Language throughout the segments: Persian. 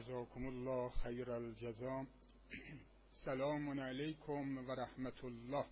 جزاكم الله خیر الجزا. سلام علیکم و رحمت الله.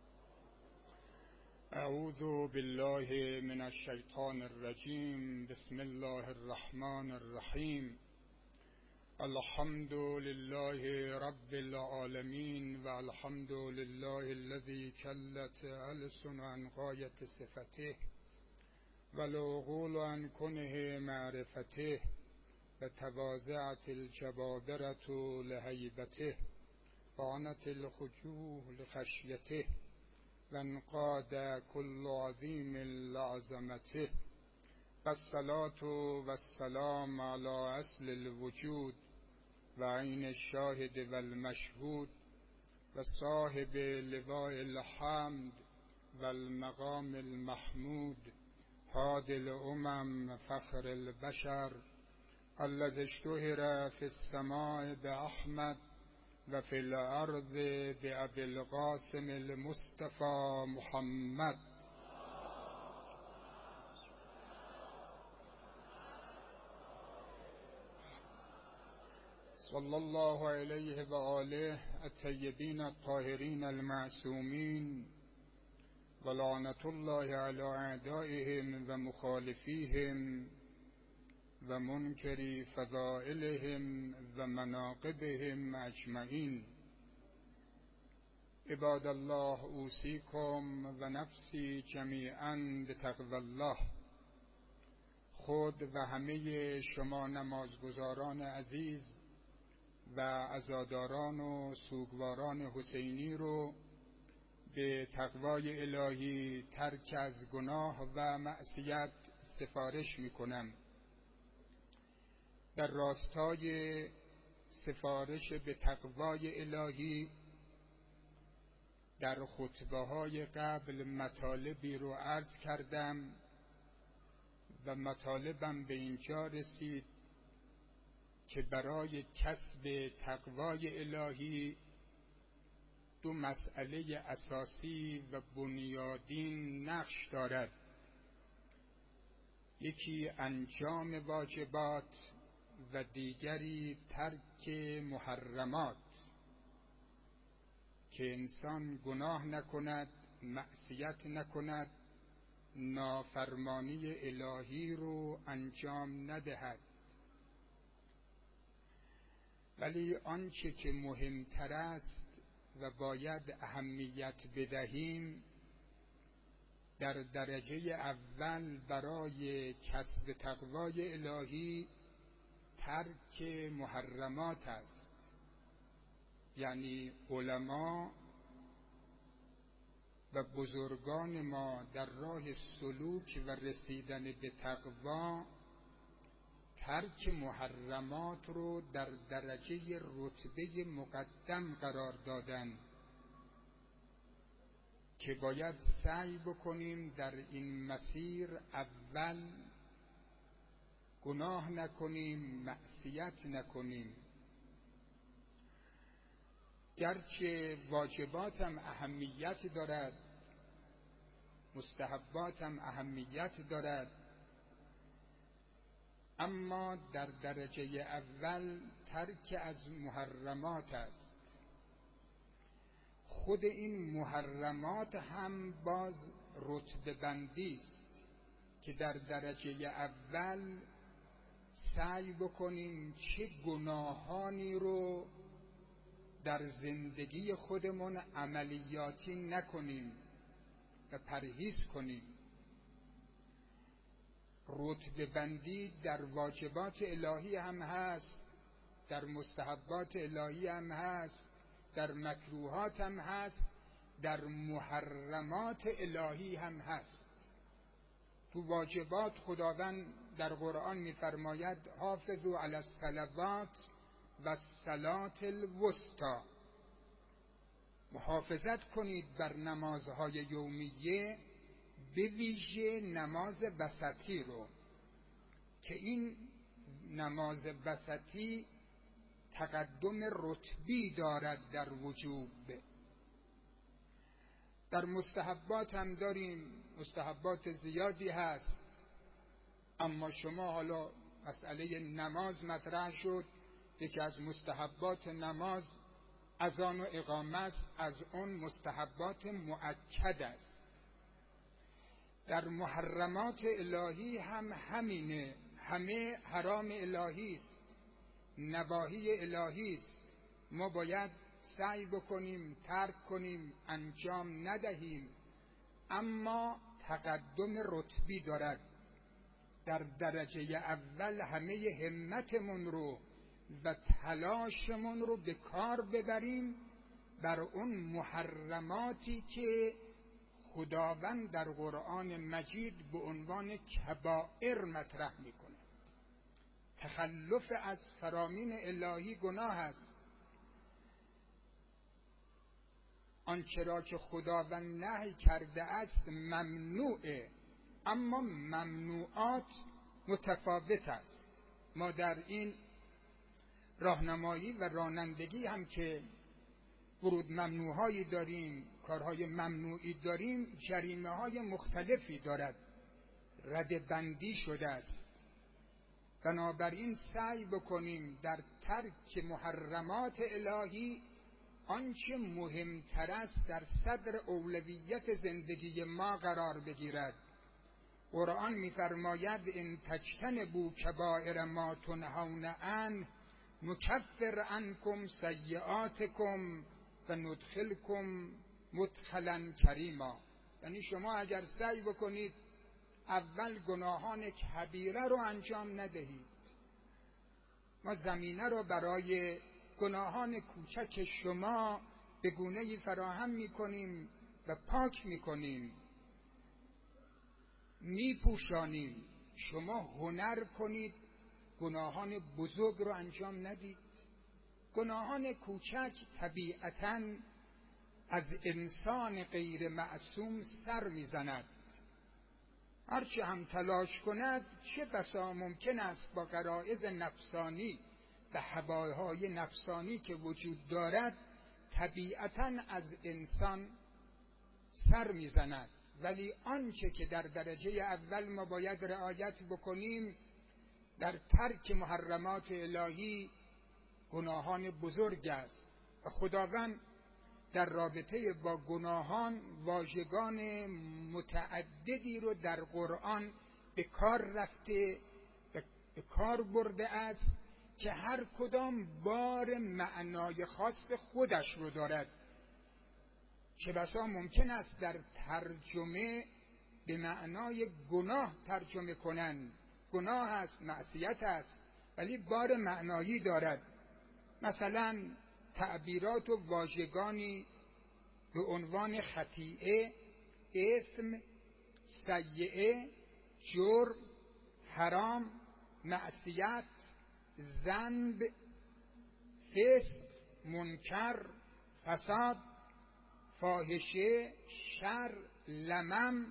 اعوذ بالله من الشیطان الرجیم. بسم الله الرحمن الرحیم. الحمد لله رب العالمین و الحمد لله الذی کلت السن عن غایت صفته و العقول عن کنه معرفته و تواضعت الجبابرة لهیبته و عنت الخجوع لخشیته و انقاد كل عظیم لعظمته و الصلاة و السلام علی اصل الوجود و عین الشاهد و المشهود و صاحب لواء الحمد و المقام المحمود هادی الامم فخر البشر الذی اشتهر فی السماء باحمد و فی الارض بابی القاسم المصطفى محمد. صلی الله علیه و آله الطیبین الطاهرین المعصومین و لعنت الله علی اعدائهم و مخالفیهم و منکری فضائلهم و مناقبهم اجمعین. عباد الله، اوصیکم و نفسی جمیعا بتقوی الله. خود و همه شما نمازگزاران عزیز و عزاداران و سوگواران حسینی رو به تقوای الهی، ترک از گناه و معصیت سفارش می کنم. در راستای سفارش به تقوای الهی در خطبه های قبل مطالبی رو عرض کردم و مطالبم به اینجا رسید که برای کسب تقوای الهی دو مسئله اساسی و بنیادین نقش دارد. یکی انجام واجبات و دیگری ترک محرمات، که انسان گناه نکند، معصیت نکند، نافرمانی الهی رو انجام ندهد. ولی آنچه که مهمتر است و باید اهمیت بدهیم، در درجه اول برای کسب تقوای الهی ترک محرمات است. یعنی علما و بزرگان ما در راه سلوک و رسیدن به تقوا ترک محرمات رو در درجه رتبه مقدم قرار دادن که باید سعی بکنیم در این مسیر اول گناه نکنیم، معصیت نکنیم. گرچه واجبات هم اهمیت دارد، مستحبات هم اهمیت دارد، اما در درجه اول ترک از محرمات است. خود این محرمات هم باز رتبه بندی است که در درجه اول سعی بکنیم چه گناهانی رو در زندگی خودمون عملیاتی نکنیم و پرهیز کنیم. رتبه بندی در واجبات الهی هم هست، در مستحبات الهی هم هست، در مکروهات هم هست، در محرمات الهی هم هست. تو واجبات خداوند در قرآن می‌فرماید حافظوا علی الصلوات و الصلاة الوسطی، محافظت کنید بر نمازهای یومیه، به ویژه نماز وسطی رو، که این نماز وسطی تقدم رتبی دارد در وجوب. در مستحبات هم داریم، مستحبات زیادی هست، اما شما حالا مسئله نماز مطرح شد، یکی از مستحبات نماز اذان و اقامه است، از اون مستحبات مؤکد است. در محرمات الهی هم همینه، همه حرام الهی است، نواهی الهی است. ما باید سعی بکنیم ترک کنیم، انجام ندهیم، اما تقدم رتبی دارد. در درجه اول همه همتمون رو و تلاشمون رو به کار ببریم بر اون محرماتی که خداوند در قرآن مجید به عنوان کبائر مطرح میکنه. تخلف از فرامین الهی گناه است. آنچه را که خداوند نهی کرده است ممنوعه، اما ممنوعات متفاوت است. ما در این راهنمایی و رانندگی هم که ورود ممنوعهایی داریم، کارهای ممنوعی داریم، جریمه های مختلفی دارد، ردبندی شده است. بنابراین سعی بکنیم در ترک محرمات الهی آنچه مهمتر است در صدر اولویت زندگی ما قرار بگیرد. قرآن می‌فرماید ان تجتنبوا کبائر ما تنهون عنه نکفر عنکم سیئاتکم و ندخلکم مدخلا کریما. یعنی شما اگر سعی بکنید اول گناهان کبیره رو انجام ندهید، ما زمینه رو برای گناهان کوچک شما به گونه‌ای فراهم می‌کنیم و پاک می‌کنیم، می‌پوشانیم. شما هنر کنید گناهان بزرگ رو انجام ندید. گناهان کوچک طبیعتاً از انسان غیر معصوم سر می‌زند. هرچه هم تلاش کند چه بسا ممکن است با غرایز نفسانی و هواهای نفسانی که وجود دارد طبیعتاً از انسان سر میزند. ولی آنچه که در درجه اول ما باید رعایت بکنیم در ترک محرمات الهی گناهان بزرگ است و خداوند در رابطه با گناهان واژگان متعددی رو در قرآن به کار رفته و به کار برده است که هر کدام بار معنای خاص خودش رو دارد، که بسا ممکن است در ترجمه به معنای گناه ترجمه کنند. گناه است، معصیت است، ولی بار معنایی دارد. مثلا تعبیرات و واژگانی به عنوان خطیئه، اثم، سیئه، جرم، حرام، معصیت، ذنب، فسق، منکر، فساد، فاحشه، شر، لمم،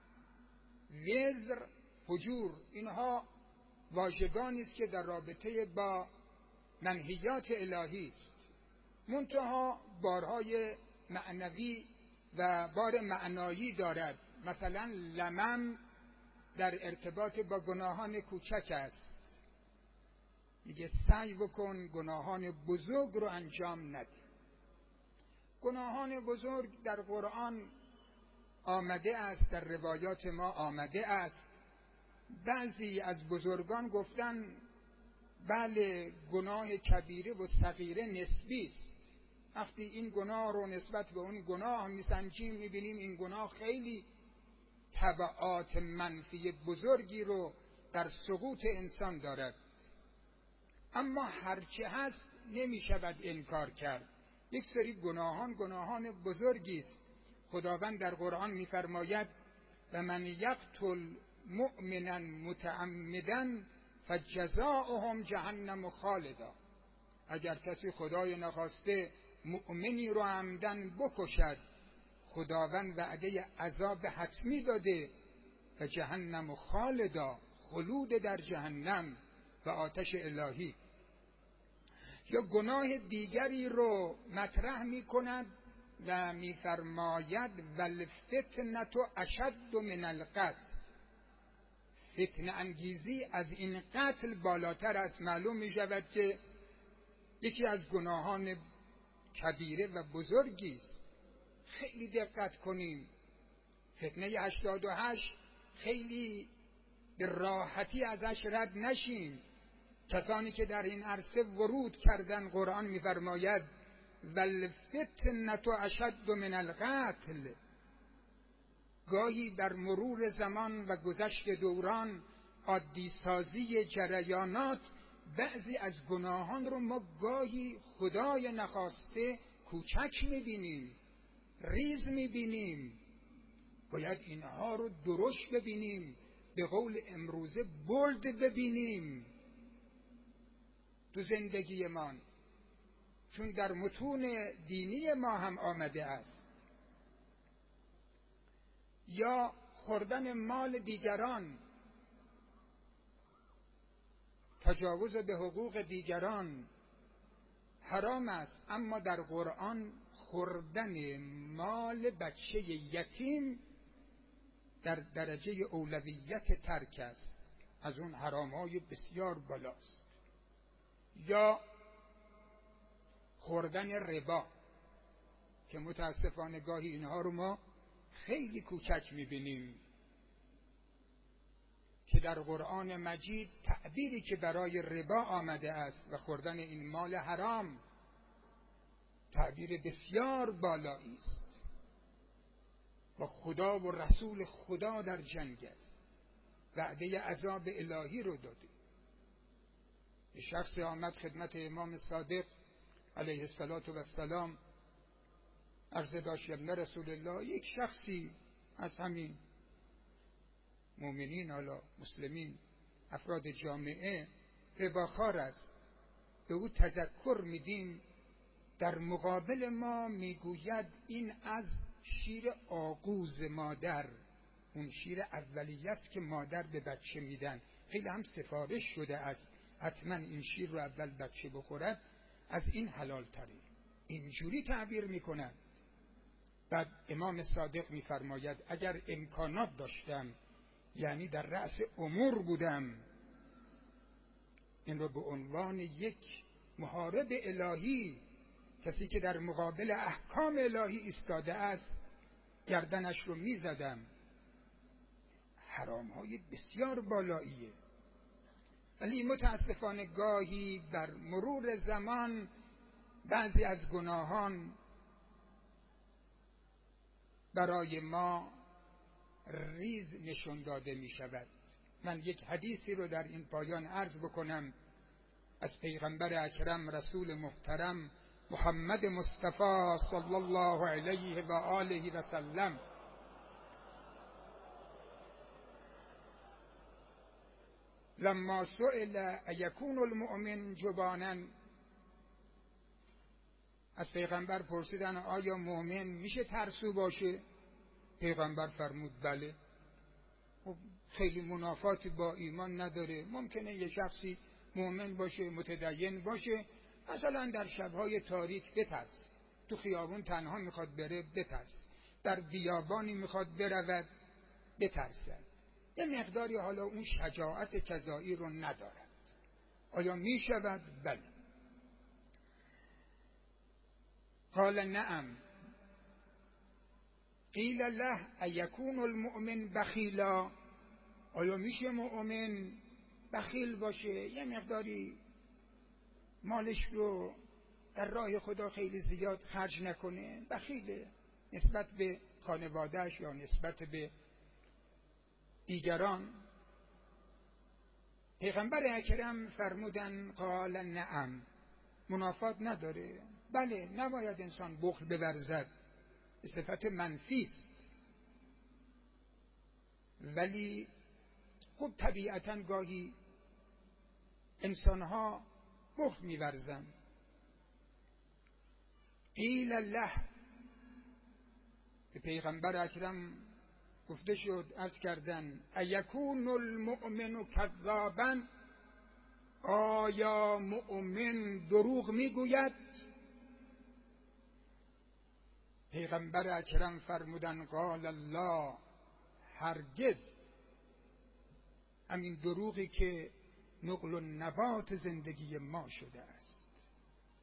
وزر، فجور، اینها واژگانی است که در رابطه با منهیات الهی است. منتها بارهای معنوی و بار معنایی دارد. مثلا لمم در ارتباط با گناهان کوچک است، میگه سعی بکن گناهان بزرگ رو انجام نده. گناهان بزرگ در قرآن آمده است، در روایات ما آمده است. بعضی از بزرگان گفتن بله گناه کبیره و صغیره نسبی است. وقتی این گناه رو نسبت به اون گناه میسنجیم میبینیم این گناه خیلی تبعات منفی بزرگی رو در سقوط انسان دارد. اما هرچه هست نمیشود انکار کرد. یک سری گناهان بزرگی است. خداوند در قرآن میفرماید و من یقتل مؤمنا متعمدا فجزاؤهم جهنم خالدا. اگر کسی خدای نخواسته مؤمنی رو عمدن بکشد، خداوند وعده عذاب حتمی داده و جهنم خالدا، خلود در جهنم و آتش الهی. یا گناه دیگری رو مطرح می کند و می فرماید والفتنة اشد من القتل. فتنه انگیزی از این قتل بالاتر است. معلوم می شود که یکی از گناهان کبیره و بزرگی است. خیلی دقت کنیم. فتنه 88 خیلی به راحتی ازش رد نشیم. کسانی که در این عرصه ورود کردن، قرآن می‌فرماید والفتنة اشد من القتل. گاهی در مرور زمان و گذشت دوران، عادی سازی جریانات، بعضی از گناهان رو ما گاهی خدای نخواسته کوچک می‌بینیم، ریز می‌بینیم. باید اینها رو درشت ببینیم، به قول امروزه بولد ببینیم تو زندگیمان، چون در متون دینی ما هم آمده است. یا خوردن مال دیگران، تجاوز به حقوق دیگران حرام است، اما در قرآن خوردن مال بچه یتیم در درجه اولویت ترک است، از اون حرام‌های بسیار بالاست. یا خوردن ربا که متاسفانه گاهی اینها رو ما خیلی کوچک می‌بینیم، که در قرآن مجید تعبیری که برای ربا آمده است و خوردن این مال حرام تعبیر بسیار بالایی است. و خدا و رسول خدا در جنگ است، وعده عذاب الهی رو داده. یه شخص آمد خدمت امام صادق علیه السلام، عرض داشت یا رسول الله، یک شخصی از همین مؤمنین، حالا مسلمین، افراد جامعه، رباخوار است، به او تذکر میدیم، در مقابل ما میگوید این از شیر آغوز مادر، اون شیر اولیه است که مادر به بچه میدن، خیلی هم سفارش شده است حتما این شیر رو اول بچه بخورد، از این حلال تره. اینجوری تعبیر میکنن. بعد امام صادق میفرماید اگر امکانات داشتم، یعنی در رأس امور بودم، این رو به عنوان یک محارب الهی، کسی که در مقابل احکام الهی ایستاده است، گردنش رو میزدم. حرام‌های بسیار بالاییه. ولی متاسفانه گاهی در مرور زمان بعضی از گناهان برای ما ریز نشون داده می شود. من یک حدیثی رو در این پایان عرض بکنم از پیغمبر اکرم رسول محترم محمد مصطفی صلی الله علیه و آله و سلم. لما سئل ایکون المؤمن جبانا، از پیغمبر پرسیدن آیا مؤمن میشه ترسو باشه؟ پیغمبر فرمود بله. خیلی منافاتی با ایمان نداره. ممکنه یه شخصی مؤمن باشه، متدین باشه، مثلا در شبهای تاریک بترسه، تو خیابون تنها میخواد بره بترسه، در بیابانی میخواد برود بترسد، یه مقداری حالا اون شجاعت کذایی رو ندارد. آیا میشود؟ بله. قال نعم. قیل له ایکون المؤمن بخیلا، آیا میشه مؤمن بخیل باشه، یه مقداری مالش رو در راه خدا خیلی زیاد خرج نکنه، بخیله نسبت به خانوادهش یا نسبت به دیگران؟ پیغمبر اکرم فرمودن قال نعم، منافات نداره. بله، نباید انسان بخل بورزد، صفت منفی است، ولی خب طبیعتا گاهی انسانها بخل می‌ورزند. قیل له، به پیغمبر اکرم گفته شد، عرض کردن ایکون المؤمن کذابا، آیا مؤمن دروغ میگوید؟ پیغمبر اکرم فرمودن قال الله، هرگز. همین دروغی که نقل و نبات زندگی ما شده است،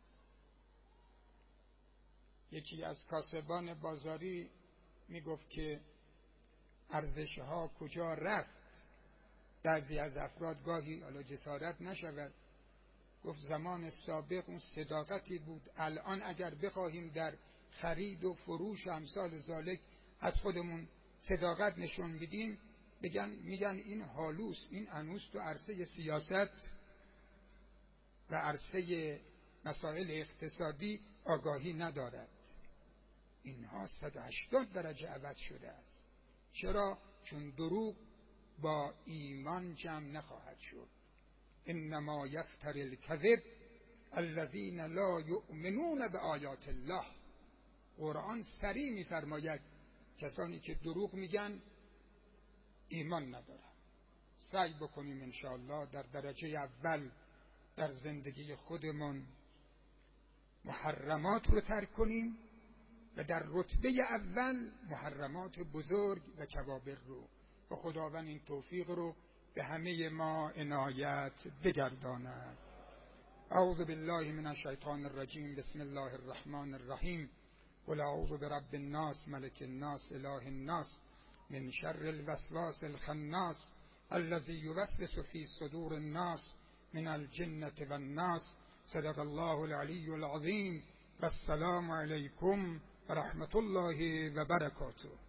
یکی از کاسبان بازاری میگفت که ارزش‌ها کجا رفت. بعضی از افراد گاهی حالا جسارت نشود گفت زمان سابق اون صداقتی بود، الان اگر بخواهیم در خرید و فروش و امثال ذالک از خودمون صداقت نشون بدیم میگن این هالوس، این انوس تو عرصه سیاست و عرصه مسائل اقتصادی آگاهی ندارد. اینها 180 درجه عوض شده است. چرا؟ چون دروغ با ایمان جمع نخواهد شد. انما یفتر الکذب الذین لا یؤمنون بآیات الله. قرآن صریح می‌فرماید کسانی که دروغ میگن ایمان ندارن. سعی بکنیم انشاءالله در درجه اول در زندگی خودمون محرمات رو ترک کنیم و در رتبه اول محرمات بزرگ و کبائر رو، و خداوند این توفیق رو به همه ما عنایت بگرداند. اعوذ بالله من الشیطان الرجیم. بسم الله الرحمن الرحیم. قل اعوذ برب الناس ملک الناس اله الناس من شر الوسواس الخناس الذي يوسوس في صدور الناس من الجنة والناس. صدق الله العلی العظیم. والسلام علیکم و رحمت الله و برکاته.